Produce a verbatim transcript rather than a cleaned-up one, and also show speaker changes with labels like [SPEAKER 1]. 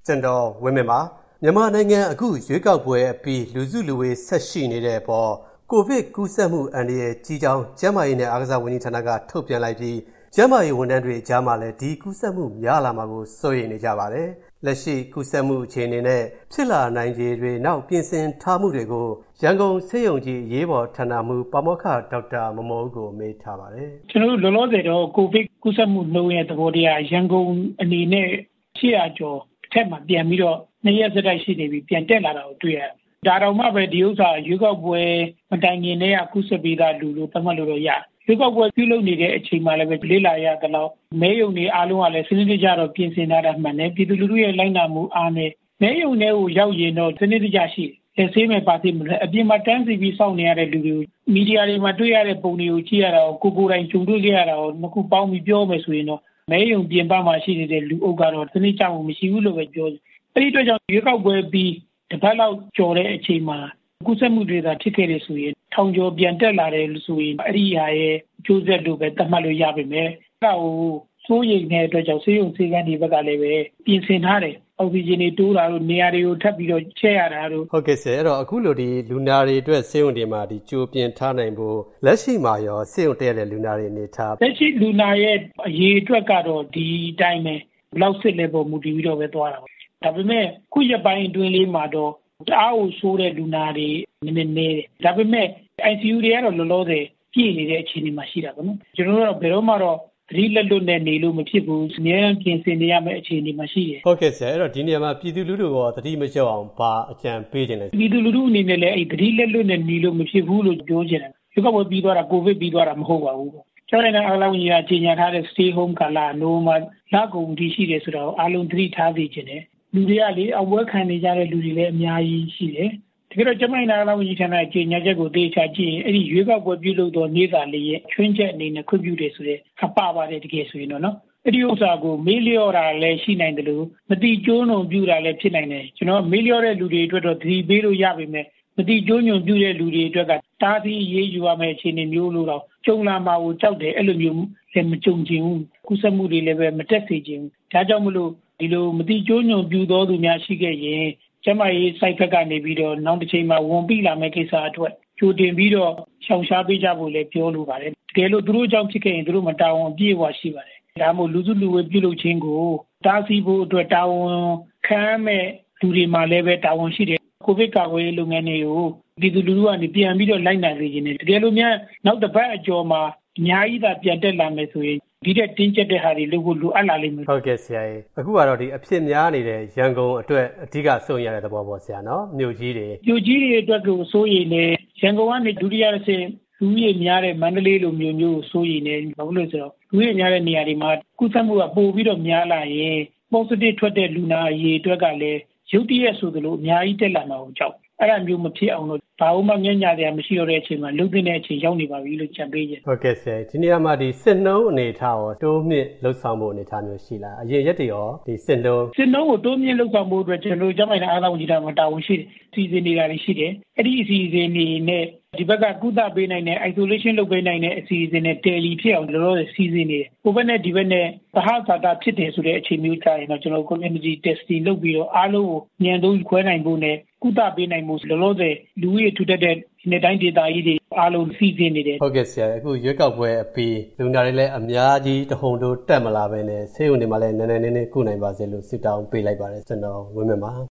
[SPEAKER 1] ကျွန်တော်ဝင်းမြင့်ပါမြန်မာနိုင်ငံအခုရွေးကောက်ပွဲအပြီးလူစုလူဝေးဆက်ရှိနေတဲ့အပေါ်ကိုဗစ်ကူးစက်မှုအန္တရာယ်ကြီးကြောင်းကျန်းမာရေးနဲ့အားကစားဝန်ကြီးဌာနကထုတ်ပြန်လိုက်ပြီးကျန်းမာရေးဝန်ထမ်းတွေအကြားမှာလည်းဒီကူးစက်မှုများလာမှာကိုစိုးရိမ်နေကြပါတယ်။လက်ရှိကူးစက်မှုအခြေအနေနဲ့ဖြစ်လာနိုင်ခြေတွေနောက်ပြင်ဆင်ထားမှုတွေကိုရန်ကုန်ဆေးရုံကြီးရေးပေါ်ဌာနမှပါမောက္ခဒေါက်တာမမောဦးကိုမေးထားပါတယ်
[SPEAKER 2] ။ကျွန်တော်တို့လောလောဆယ်တော့ကိုဗစ်ကူးစက်မှုနှုန်းရဲ့သဘောတရားရန်ကုန်အနေနဲ့ရှေ့အကျော်အထက်မှာပြန်ပြီးတော့နှစ်ရက်စတိုက်ရှိနေပြီးပြန်တက်လာတာကိုတွေ့ရတယ်။ဒါတော့မှပဲဒီဥစ္စာရွေးကောက်ပွဲမတိုင်ခင်တည်းကကူးစက်ပြီးသားလူလို့သတ်မှတ်လို့တော့ရတယ်။ရွေးကောက်ပွဲပြုလုပ်နေတဲ့အချိန်မှာလည်းပဲလေးလာရတော့မဲယုံတွေအားလုံးကလည်းစနစ်တကျတော့ပြင်ဆင်ထားတာမှန်တယ်ပြည်သူလူထုရဲ့လိုက်နာမှုအားနဲ့မဲယုံတွေကိုရောက်ရင်တော့စနစ်တကျရှိတယ်ဆေးမဲ့ပါသိမလို့အပြင်မှာတန်းစီပြီးစောင့်နေရတဲ့လူတွေမီဒီယာတွေမှာတွေ့ရတဲ့ပုံတွေကိုကြည့်ရတာကိုကိုယ်တိုင်ကြုံတွေ့ကြရတာကိုနှစ်ခုပေါင်းပြီးပြောမယ်ဆိုရင်တော့မဲယုံပြင်ပမှာရှိနေတဲ့လူအုပ်ကတော့စနစ်ကျမှုမရှိဘူးလို့ပဲပြောတယ်အဲ့ဒီအတွက်ကြောင့်ရွေးကောက်ပွဲပြီးတစ်ပတ်လောက်ကြော်တဲ့အချိန်မှာကူးစက်မှုတွေသာဖြစ်ခဲ့တယ်ဆိုရင်ထောင်ကျော်ပြန်တက်လာတယ်လို့ဆိုရင်အဲ့ဒီဟာရဲ့ကျိုးဆက်လို့ပဲသတ်မှတ်လို့ရပါမယ်။အဲ့ဒါကိုစိုးရိမ်တဲ့အတွက်ကြောင့်ဆေးရုံဆေးကန်းတွေဘက်ကလည်းပဲပြင်ဆင်ထားတယ်။အောက်ဆီဂျင်တွေတိုးတာတို့နေရာတွေကိုထပ်ပြီးတော့ချဲ့ရတာတို့
[SPEAKER 1] ဟုတ်ကဲ့ဆရာအဲ့တော့အခုလိုဒီလူနာတွေအတွက်ဆေးရုံတွေမှာဒီကြိုပြင်ထားနိုင်ဖို့လက်ရှိမှာရောဆေးရုံတက်ရတဲ့လူနာတွေအနေထား
[SPEAKER 2] လက်ရှိလူနာရဲ့အရေးအတွက်ကတော့ဒီအတိုင်းပဲဘယ်လောက်စစ်လဲပေါ်မူတည်ပြီးတော့ပဲသွားတာပါ။ဒါပေမဲ့ခုရပိုင်းအတွင်းလေးမှာတော့တအားကိုဆိုးတဲ့လူနာတွေနည်းနည်းနေတယ်ဒါပေမဲ့ I C U တွေကတော့လောလောဆယ်ပြည့်နေတဲ့အခြေအနေမှာရှိတာပေါ့နော်ကျွန်တော်တို့ကဘယ်တော့မှတော့သတိလက်လွတ်နဲ့နေလို့မဖြစ်ဘူးအများကြီးပြင်ဆင်နေရမယ့်အခြေအနေမှာရှိတယ်
[SPEAKER 1] ဟုတ်ကဲ့ဆရာအဲ့တော့ဒီနေရာမှာပြည်သူလူထုကသတိမလျော့အောင်ဘာအကြံပေးခြင်းလဲ
[SPEAKER 2] ပြည်သူလူထုအနေနဲ့လည်းအဲ့သတိလက်လွတ်နဲ့နေလို့မဖြစ်ဘူးလို့ပြောချင်တယ်ဒီကဘယ်ပြီးသွားတာကိုဗစ်ပြီးသွားတာမဟုတ်ပါဘူးကျောင်းနဲ့အားလုံးကြီးကကြီးညာထားတဲ့ stay home ကလာနိုမှာလာကုန်တည်ရှိတယ်ဆိုတော့အားလုံးသတိထားသိခြင်းတယ်လူတွေကလေအဝဲခံနေကြတဲ့လူတွေလည်းအများကြီးရှိတယ်တကယ်တော့ကျမိုင်းနာလာဝန်ကြီးဌာနရဲ့ကြေညာချက်ကိုသေချာကြည့်ရင်အဲ့ဒီရွေးကောက်ပွဲပြုလုပ်သောနေ့သာလေးရဲ့ချွင်းချက်အနေနဲ့ခွင့်ပြုတယ်ဆိုတဲ့အပပါတယ်တကယ်ဆိုရင်တော့နော်အဲ့ဒီဥစ္စာကိုမေးလျော့တာလည်းရှိနိုင်တယ်လို့မတိကျိုးနှုံပြုတာလည်းဖြစ်နိုင်တယ်ကျွန်တော်မေးလျော့တဲ့လူတွေအတွက်တော့သတိပေးလို့ရပါမယ်မတိကျိုးညွန်ပြုတဲ့လူတွေအတွက်ကတားသီးရေးယူရမယ့်အခြေအနေမျိုးလို့တော့ကြုံလာမှာကိုကြောက်တယ်အဲ့လိုမျိုးလည်းမကြုံချင်ဘူးကုသမှုတွေလည်းပဲမတက်စေချင်ဘူးဒါကြောင့်မလို့ဒီလိုမတိကျိုးညွန်ပြုသောသူများရှိခဲ့ရင်ကျမရေး site ဘက်ကနေပြီးတော့နောက်တစ်ချိန်မှာဝန်ပြီးလာမယ့်ကိစ္စအတွက်ကြိုတင်ပြီးတော့ရှောင်ရှားပေးကြဖို့လည်းပြောလိုပါတယ်တကယ်လို့သူတို့ကြောင့်ဖြစ်ခဲ့ရင်သူတို့မတာဝန်အပြည့်အဝရှိပါတယ်ဒါမှမဟုတ်လူစုလူဝေးပြုလုပ်ခြင်းကိုတားဆီးဖို့အတွက်တာဝန်ခံမဲ့လူတွေမှာလည်းပဲတာဝန်ရှိတယ်ကိုဗစ်ကာကွယ်ရေးလုပ်ငန်းတွေကိုပြည်သူလူထုကနေပြန်ပြီးတော့လိုက်နိုင်စေခြင်းနဲ့တကယ်လို့များနောက်တစ်ပတ်အကျော်မှာအများကြီးသာပြန်တက်လာမယ်ဆိုရင်ဒီတဲ့တင်းကျပ်တဲ့ဟာတွေလုပ်ဖို့လိုအပ်လာလိမ့်မယ်
[SPEAKER 1] ဟုတ်ကဲ့ဆရာကြီးအခုကတော့ဒီအဖြစ်များနေတဲ့ရန်ကုန်အတွက်အဓိကစိုးရိမ်ရတဲ့သဘောပေါ့ဆရာနော်မြို့ကြီးတွေ
[SPEAKER 2] မြို့ကြီးတွေအတွက်ကိုစိုးရိမ်နေရန်ကုန်ကနေဒုတိယအဆင့်လူကြီးများတဲ့မန္တလေးလိုမျိုးမျိုးစိုးရိမ်နေဘာလို့လဲဆိုတော့လူကြီးများတဲ့နေရာတွေမှာကုသမှုကပိုပြီးတော့များလာရင် positive ထွက်တဲ့လူနာအရေးအတွက်ကလည်းရုတ်တရက်ဆိုသလိုအများကြီးတက်လာမှာကိုကြောက်အဲ့ဒါမျိုးမဖြစ်အောင်လို့ဘာမှမျက်ညာတရားမရှိတော့တဲ့အချိန်မှာလုံသိတဲ့အချိန်ရောက်နေပါပြီလို့ကြံပေးခြင်း
[SPEAKER 1] ဟုတ်ကဲ့ဆရာဒီနေရာမှာဒီစစ်နှုံးအနေထားရောတိုးမြင့်လှုပ်ဆောင်ဖို့အနေထားမျိုးရှိလားအရင်ရက်တွေရောဒီစစ်နှုံး
[SPEAKER 2] စစ်နှုံးကိုတိုးမြင့်လှုပ်ဆောင်ဖို့အတွက်ကျွန်တော်ကျမိုင်းတဲ့အားလုံးကြီးတာမှာတာဝန်ရှိတယ်စီစဉ်နေတာတွေရှိတယ်အဲ့ဒီအစီအစဉ်တွေနဲ့ဒီဘက်ကကုသပေးနိုင်တဲ့ isolation လုပ်ပေးနိုင်တဲ့အစီအစဉ်နဲ့ tele ဖြစ်အောင်တို့တို့စီစဉ်နေတယ်ဟိုဘက်နဲ့ဒီဘက်နဲ့သဟဇာတာဖြစ်တယ်ဆိုတဲ့အချိန်မျိုးကြာရင်တော့ကျွန်တော် community testing လုပ်ပြီးတော့အားလုံးကိုညံသုံးခွဲနိုင်ဖို့နဲ့ကုသပေးနိုင်မှုလောလောဆယ်လူကြီးထူထပ်တဲ့ဒီတိုင်းဒေသကြီးတွေအားလုံးစီစဉ်နေတယ်
[SPEAKER 1] ဟုတ်ကဲ့ဆရာအခုရွေးကောက်ပွဲအပြီးလူနာတွေလည်းအများကြီးတဟုန်တိုးတက်မလာပဲနဲ့ဆေးရုံတွေမှာလည်းနည်းနည်းနည်းနည်းကုနိုင်ပါစေလို့ဆုတောင်းပေးလိုက်ပါတယ်ကျွန်တော်ဝင်းမြတ်ပါ